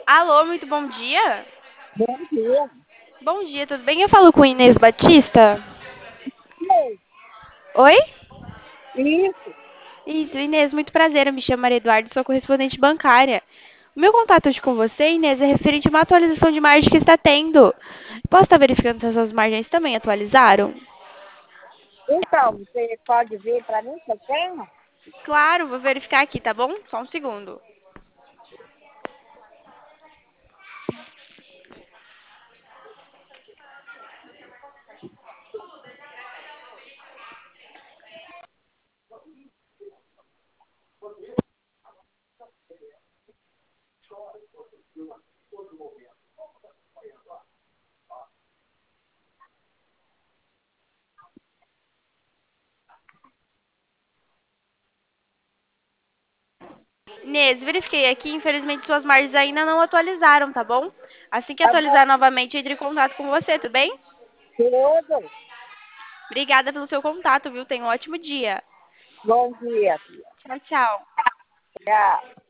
Alô, muito bom dia. Bom dia. Bom dia, tudo bem? Eu falo com Inês Batista. Ei, Oi? isso, Isso, Inês, muito prazer. Eu me chamo Maria Eduardo, sou correspondente bancária. O meu contato hoje com você, Inês, é referente a uma atualização de margem que está tendo. Posso estar verificando se as suas margens também atualizaram? então, você pode ver para mim que eu tenho? Claro, vou verificar aqui, tá bom? Só um segundo. Inês, verifiquei aqui, infelizmente suas margens ainda não atualizaram, tá bom? Assim que Tá bom, atualizar novamente, eu entre em contato com você, tudo bem? tudo. Obrigada pelo seu contato, viu? Tenha um ótimo dia. Bom dia, filha. Tchau, tchau. Tchau.